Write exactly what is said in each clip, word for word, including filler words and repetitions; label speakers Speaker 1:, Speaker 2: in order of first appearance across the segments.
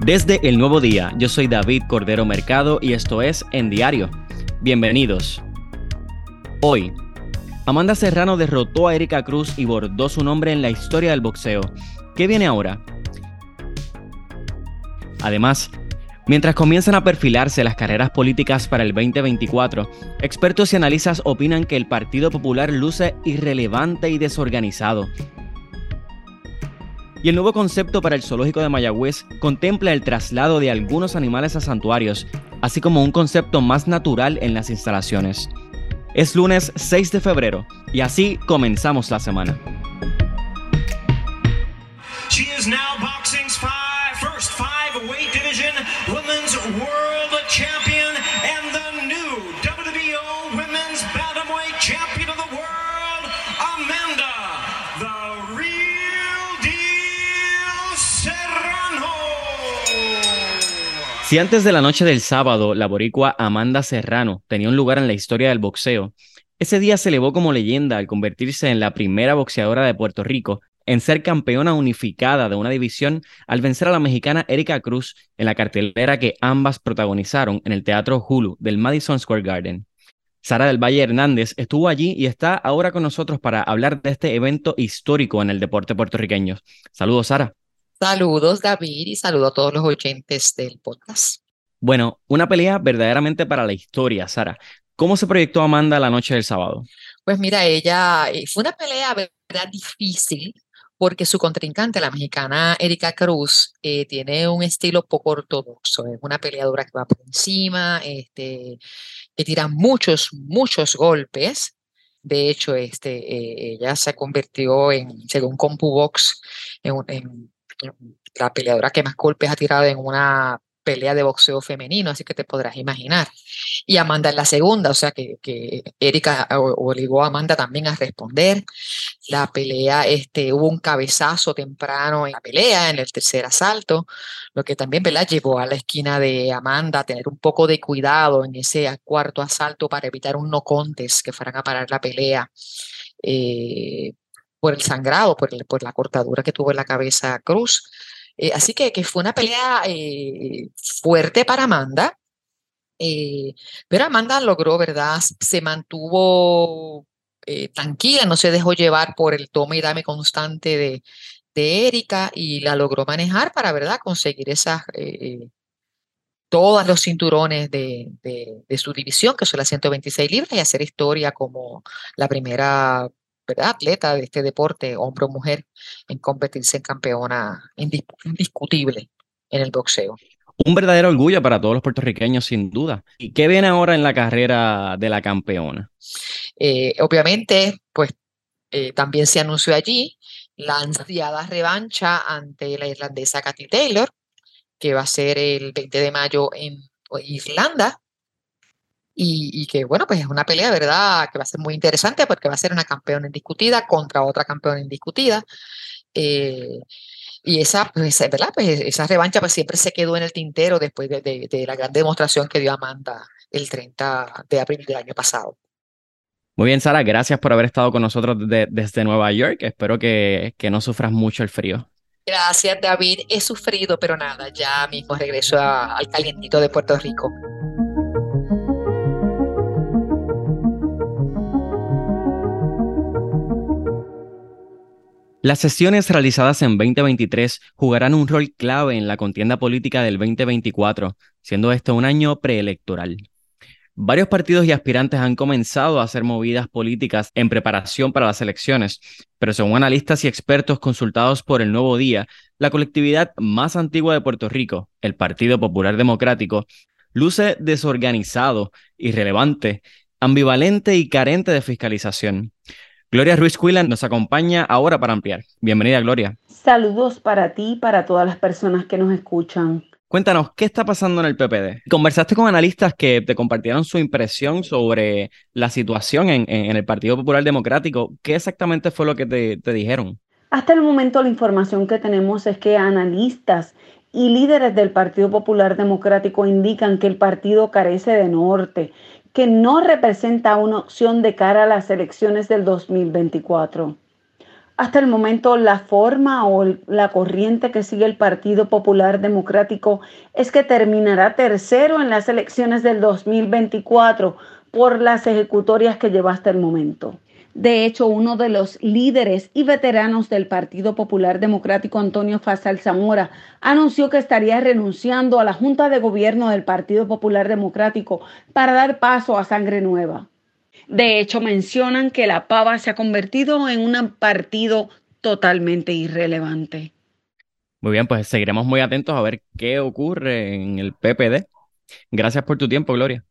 Speaker 1: Desde El Nuevo Día, yo soy David Cordero Mercado y esto es En Diario. Bienvenidos. Hoy, Amanda Serrano derrotó a Erika Cruz y bordó su nombre en la historia del boxeo. ¿Qué viene ahora? Además, mientras comienzan a perfilarse las carreras políticas para el veinte veinticuatro, expertos y analistas opinan que el Partido Popular luce irrelevante y desorganizado. Y el nuevo concepto para el zoológico de Mayagüez contempla el traslado de algunos animales a santuarios, así como un concepto más natural en las instalaciones. Es lunes seis de febrero y así comenzamos la semana.
Speaker 2: She is now boxing's five, first five-weight division women's world champion and the new W B O women's bantamweight champion of the world, Amanda, the real deal Serrano.
Speaker 1: Si antes de la noche del sábado la boricua Amanda Serrano tenía un lugar en la historia del boxeo, ese día se elevó como leyenda al convertirse en la primera boxeadora de Puerto Rico en ser campeona unificada de una división al vencer a la mexicana Erika Cruz en la cartelera que ambas protagonizaron en el Teatro Hulu del Madison Square Garden. Sara del Valle Hernández estuvo allí y está ahora con nosotros para hablar de este evento histórico en el deporte puertorriqueño. Saludos, Sara.
Speaker 3: Saludos, David, y saludo a todos los oyentes del podcast.
Speaker 1: Bueno, una pelea verdaderamente para la historia, Sara. ¿Cómo se proyectó Amanda la noche del sábado?
Speaker 3: Pues mira, ella, eh, fue una pelea, verdad, difícil, porque su contrincante, la mexicana Erika Cruz, eh, tiene un estilo poco ortodoxo. Es una peleadora que va por encima, este, que tira muchos, muchos golpes. De hecho, este, eh, ella se convirtió en, según CompuBox, en, en, en la peleadora que más golpes ha tirado en una pelea de boxeo femenino, así que te podrás imaginar. Y Amanda en la segunda, o sea que, que Erika obligó a Amanda también a responder. La pelea, este, hubo un cabezazo temprano en la pelea, en el tercer asalto, lo que también, ¿verdad?, llevó a la esquina de Amanda a tener un poco de cuidado en ese cuarto asalto para evitar un no contest, que fueran a parar la pelea eh, por el sangrado, por, el, por la cortadura que tuvo en la cabeza Cruz. Eh, así que, que fue una pelea eh, fuerte para Amanda, eh, pero Amanda logró, ¿verdad? Se mantuvo eh, tranquila, no se dejó llevar por el toma y dame constante de, de Erika y la logró manejar para, ¿verdad?, conseguir esas, eh, todos los cinturones de, de, de su división, que son las ciento veintiséis libras, y hacer historia como la primera, ¿verdad?, atleta de este deporte, hombre o mujer, en convertirse en campeona indis- indiscutible en el boxeo.
Speaker 1: Un verdadero orgullo para todos los puertorriqueños, sin duda. ¿Y qué viene ahora en la carrera de la campeona?
Speaker 3: Eh, obviamente, pues eh, también se anunció allí la ansiada revancha ante la irlandesa Katie Taylor, que va a ser el veinte de mayo en Irlanda. Y, y que, bueno, pues es una pelea, ¿verdad?, que va a ser muy interesante porque va a ser una campeona indiscutida contra otra campeona indiscutida. Eh, y esa, pues, ¿verdad?, pues esa revancha pues siempre se quedó en el tintero después de, de, de la gran demostración que dio Amanda el treinta de abril del año pasado.
Speaker 1: Muy bien, Sara, gracias por haber estado con nosotros de- desde Nueva York. Espero que, que no sufras mucho el frío.
Speaker 3: Gracias, David. He sufrido, pero nada, ya mismo regreso a- al calientito de Puerto Rico.
Speaker 1: Las sesiones realizadas en veinte veintitrés jugarán un rol clave en la contienda política del veinte veinticuatro, siendo este un año preelectoral. Varios partidos y aspirantes han comenzado a hacer movidas políticas en preparación para las elecciones, pero según analistas y expertos consultados por El Nuevo Día, la colectividad más antigua de Puerto Rico, el Partido Popular Democrático, luce desorganizado, irrelevante, ambivalente y carente de fiscalización. Gloria Ruiz Cuilan nos acompaña ahora para ampliar. Bienvenida, Gloria.
Speaker 4: Saludos para ti y para todas las personas que nos escuchan.
Speaker 1: Cuéntanos, ¿qué está pasando en el P P D? ¿Conversaste con analistas que te compartieron su impresión sobre la situación en, en, en el Partido Popular Democrático? ¿Qué exactamente fue lo que te, te dijeron?
Speaker 4: Hasta el momento la información que tenemos es que analistas y líderes del Partido Popular Democrático indican que el partido carece de norte, que no representa una opción de cara a las elecciones del dos mil veinticuatro. Hasta el momento, la forma o la corriente que sigue el Partido Popular Democrático es que terminará tercero en las elecciones del dos mil veinticuatro por las ejecutorias que lleva hasta el momento. De hecho, uno de los líderes y veteranos del Partido Popular Democrático, Antonio Fasal Zamora, anunció que estaría renunciando a la Junta de Gobierno del Partido Popular Democrático para dar paso a sangre nueva. De hecho, mencionan que la pava se ha convertido en un partido totalmente irrelevante.
Speaker 1: Muy bien, pues seguiremos muy atentos a ver qué ocurre en el P P D. Gracias por tu tiempo, Gloria.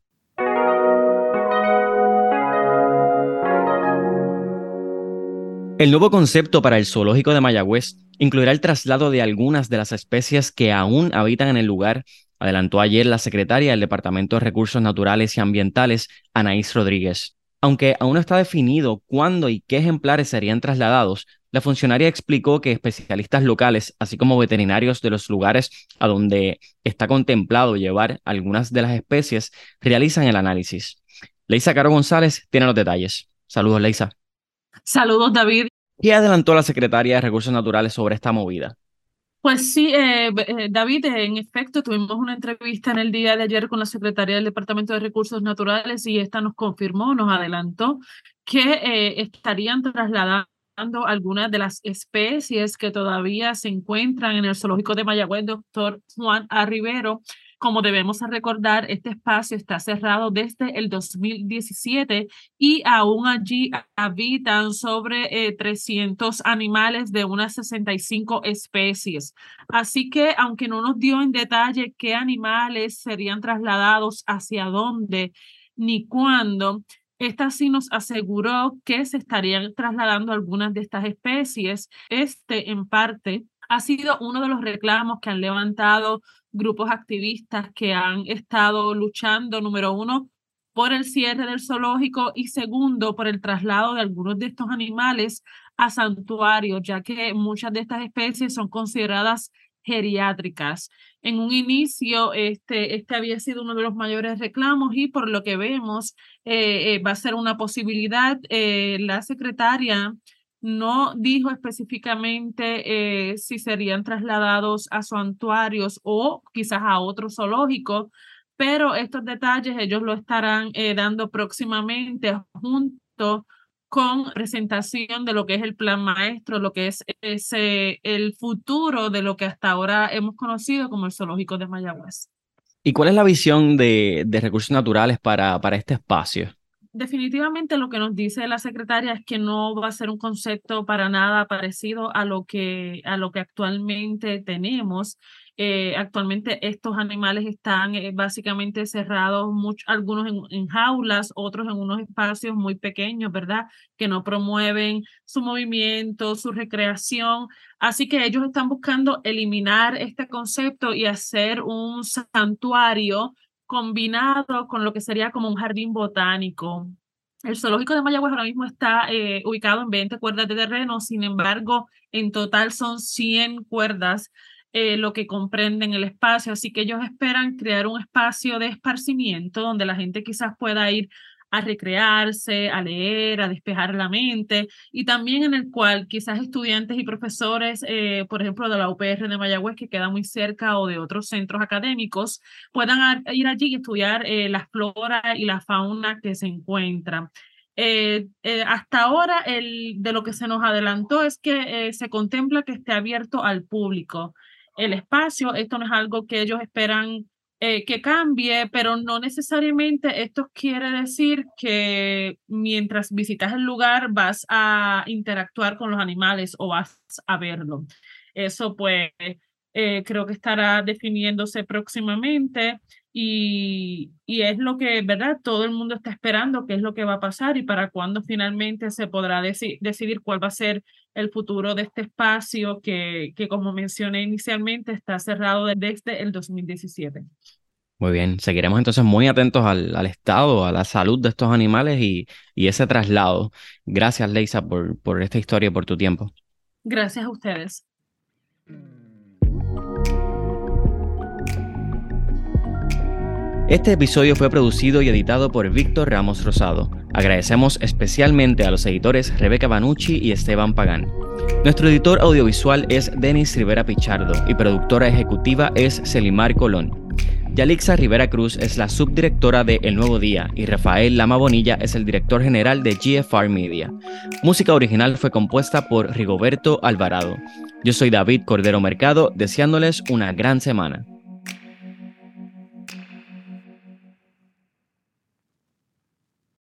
Speaker 1: El nuevo concepto para el zoológico de Mayagüez incluirá el traslado de algunas de las especies que aún habitan en el lugar, adelantó ayer la secretaria del Departamento de Recursos Naturales y Ambientales, Anaís Rodríguez. Aunque aún no está definido cuándo y qué ejemplares serían trasladados, la funcionaria explicó que especialistas locales, así como veterinarios de los lugares a donde está contemplado llevar algunas de las especies, realizan el análisis. Leisa Caro González tiene los detalles. Saludos, Leisa.
Speaker 5: Saludos, David.
Speaker 1: ¿Qué adelantó la secretaria de Recursos Naturales sobre esta movida?
Speaker 5: Pues sí, eh, eh, David, en efecto, tuvimos una entrevista en el día de ayer con la secretaria del Departamento de Recursos Naturales y esta nos confirmó, nos adelantó que eh, estarían trasladando algunas de las especies que todavía se encuentran en el zoológico de Mayagüez, doctor Juan A. Rivero. Como debemos recordar, este espacio está cerrado desde el dos mil diecisiete y aún allí habitan sobre eh, trescientos animales de unas sesenta y cinco especies. Así que, aunque no nos dio en detalle qué animales serían trasladados, hacia dónde ni cuándo, esta sí nos aseguró que se estarían trasladando algunas de estas especies. Este, en parte, ha sido uno de los reclamos que han levantado grupos activistas que han estado luchando, número uno, por el cierre del zoológico y segundo, por el traslado de algunos de estos animales a santuarios, ya que muchas de estas especies son consideradas geriátricas. En un inicio, este, este había sido uno de los mayores reclamos y por lo que vemos eh, eh, va a ser una posibilidad. Eh, la secretaria no dijo específicamente eh, si serían trasladados a santuarios o quizás a otro zoológico, pero estos detalles ellos lo estarán eh, dando próximamente junto con presentación de lo que es el plan maestro, lo que es ese, el futuro de lo que hasta ahora hemos conocido como el zoológico de Mayagüez.
Speaker 1: ¿Y cuál es la visión de, de recursos naturales para, para este espacio?
Speaker 5: Definitivamente lo que nos dice la secretaria es que no va a ser un concepto para nada parecido a lo que, a lo que actualmente tenemos. Eh, actualmente estos animales están eh, básicamente cerrados, mucho, algunos en, en jaulas, otros en unos espacios muy pequeños, ¿verdad? Que no promueven su movimiento, su recreación. Así que ellos están buscando eliminar este concepto y hacer un santuario combinado con lo que sería como un jardín botánico. El zoológico de Mayagüez ahora mismo está eh, ubicado en veinte cuerdas de terreno, sin embargo, en total son cien cuerdas eh, lo que comprenden el espacio, así que ellos esperan crear un espacio de esparcimiento donde la gente quizás pueda ir a recrearse, a leer, a despejar la mente, y también en el cual quizás estudiantes y profesores, eh, por ejemplo, de la U P R de Mayagüez, que queda muy cerca, o de otros centros académicos, puedan ir allí y estudiar eh, la flora y la fauna que se encuentran. Eh, eh, hasta ahora, el, de lo que se nos adelantó es que eh, se contempla que esté abierto al público el espacio. Esto no es algo que ellos esperan Eh, que cambie, pero no necesariamente esto quiere decir que mientras visitas el lugar vas a interactuar con los animales o vas a verlo. Eso pues eh, creo que estará definiéndose próximamente y, y es lo que, ¿verdad? Todo el mundo está esperando qué es lo que va a pasar y para cuándo finalmente se podrá deci- decidir cuál va a ser el futuro de este espacio que, que, como mencioné inicialmente, está cerrado desde el dos mil diecisiete.
Speaker 1: Muy bien, seguiremos entonces muy atentos al, al estado, a la salud de estos animales y, y ese traslado. Gracias, Leisa, por, por esta historia y por tu tiempo.
Speaker 5: Gracias a ustedes.
Speaker 1: Este episodio fue producido y editado por Víctor Ramos Rosado. Agradecemos especialmente a los editores Rebeca Banucci y Esteban Pagán. Nuestro editor audiovisual es Denis Rivera Pichardo y productora ejecutiva es Celimar Colón. Yalixa Rivera Cruz es la subdirectora de El Nuevo Día y Rafael Lama Bonilla es el director general de G F R Media. Música original fue compuesta por Rigoberto Alvarado. Yo soy David Cordero Mercado, deseándoles una gran semana.